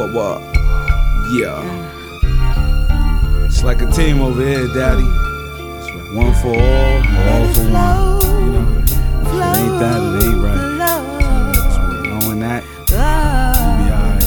What? Yeah. It's like a team over here, Daddy. It's like one for all for one. You know, if it ain't that, it ain't right. So knowing that, we'll be alright.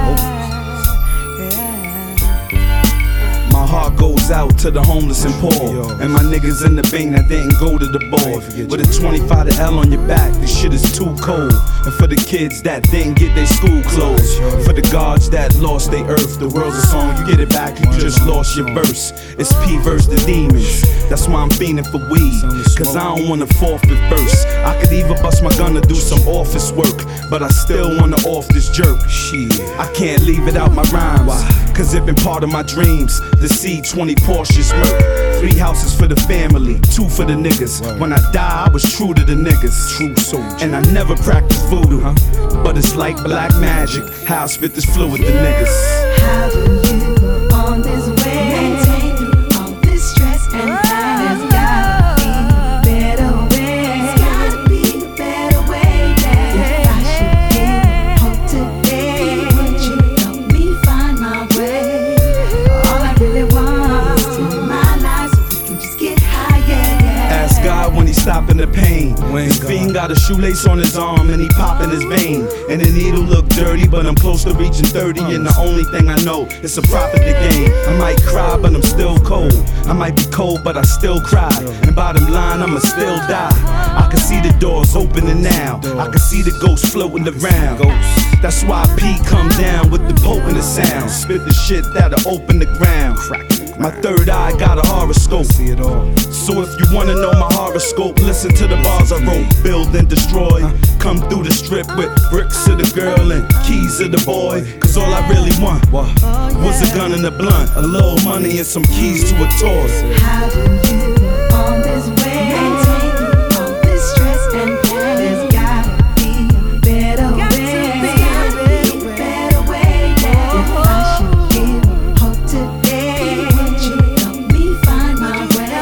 My heart goes out to the homeless and poor, and my niggas in the bang that didn't go to the board. With a 25 to L on your back, this shit is too cold. And for the kids that didn't get their school clothes, for the gods that lost their earth, the world's a song, you get it back, you just lost your verse. It's P versus the demons, that's why I'm fiending for weed, cause I don't wanna forfeit verse. I could even bust my gun to do some office work, but I still wanna off this jerk. Shit, I can't leave it out my rhymes, cause it been part of my dreams. The C20 Porsches Merc, 3 houses for the family, 2 for the niggas. When I die, I was true to the niggas. True soldier. And I never practiced voodoo, but it's like black magic. How I spit this flu with the niggas. How do you on this way maintain through all this stress and pain? There's gotta be a better way. There's gotta be a better way. If I should give hope today, would you help me find my way? All I really want is to live my life so we can just get high, yeah. Ask God when he stopping the pain. His fiend got a shoelace on his arm and he popping his vein. And the needle look dirty, but I'm close to reaching 30. And the only thing I know is a profit to gain. I might cry, but I'm still cold. I might be cold, but I still cry. And bottom line, I'ma still die. I can see the doors opening now. I can see the ghosts floating around. That's why P come down with the potent the sound. Spit the shit that'll open the ground. My third eye got a horoscope. So if you wanna know my horoscope, listen to the bars I wrote. Build and destroy. Come through the strip with bricks of the girl and keys of the boy. Cause all I really want was a gun and a blunt, a little money and some keys to a toy. How do you on this way maintain through all this stress and pain? There's gotta be a better way. There's gotta be a better way. If I should give hope today, would you help me find my way?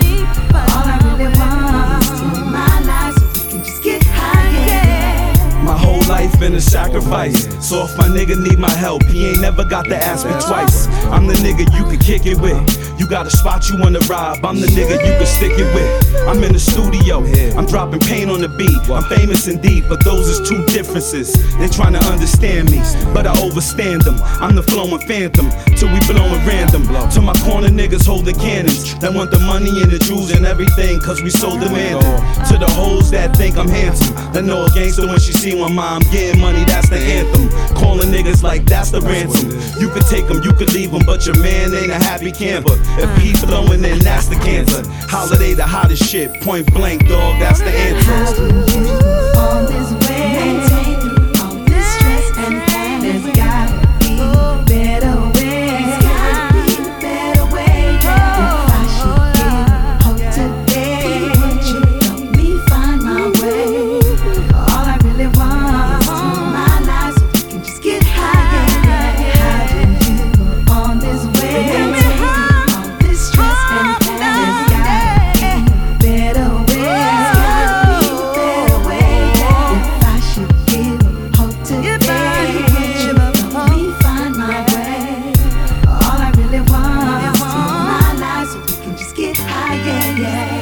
All I really want is to live my life so we can just get high, yeah. My whole life been a sacrifice. So if my nigga need my help, he ain't never got to ask me twice. I'm the nigga you can kick it with. You got a spot you wanna rob, I'm the nigga you can stick it with. I'm in the studio, I'm dropping pain on the beat. I'm famous indeed, but those is two differences. They trying to understand me, but I overstand them. I'm the flowing phantom, till we blowing random. To my corner niggas holding cannons, that want the money and the jewels and everything, cause we so demanding. To the hoes that think I'm handsome, that know a gangster when she see my mom getting money, that's the anthem. Calling niggas like that's the ransom. You could take them, you could leave them, but your man ain't a happy camper. If he flowing, then that's the cancer. Holiday the hottest shit, point blank, dog, that's the answer. How do you on this way maintain through all this stress and pain? There's gotta be a better way. There's gotta be a better way. If I should give hope today, would you help me find my way? All I really want is to live my life so we can just get high, yeah. How do you on this way maintain through all this stress and pain? There's gotta be a better way. There's gotta be a better way. If I should give hope today, would you help me find my way? All I really want is to live my life so we can just get high, yeah, yeah.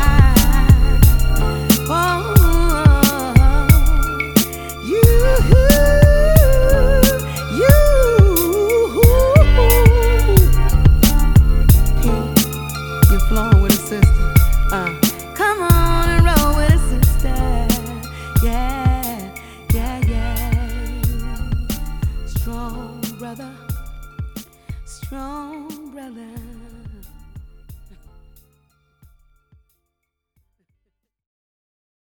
You're flowing with a sister. Come on and roll with a sister. Yeah, yeah, yeah. Strong brother. Strong brother.